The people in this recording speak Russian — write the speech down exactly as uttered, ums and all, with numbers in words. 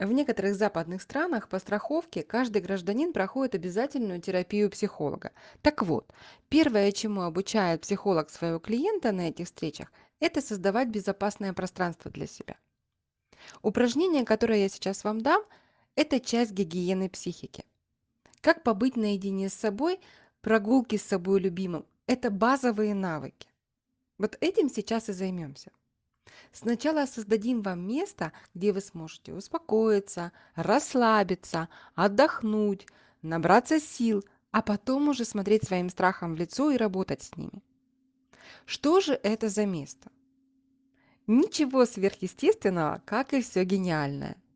В некоторых западных странах по страховке каждый гражданин проходит обязательную терапию психолога. Так вот, первое, чему обучает психолог своего клиента на этих встречах, это создавать безопасное пространство для себя. Упражнение, которое я сейчас вам дам, это часть гигиены психики. Как побыть наедине с собой, прогулки с собой любимым– это базовые навыки. Вот этим сейчас и займемся. Сначала создадим вам место, где вы сможете успокоиться, расслабиться, отдохнуть, набраться сил, а потом уже смотреть своим страхом в лицо и работать с ними. Что же это за место? Ничего сверхъестественного, как и все гениальное.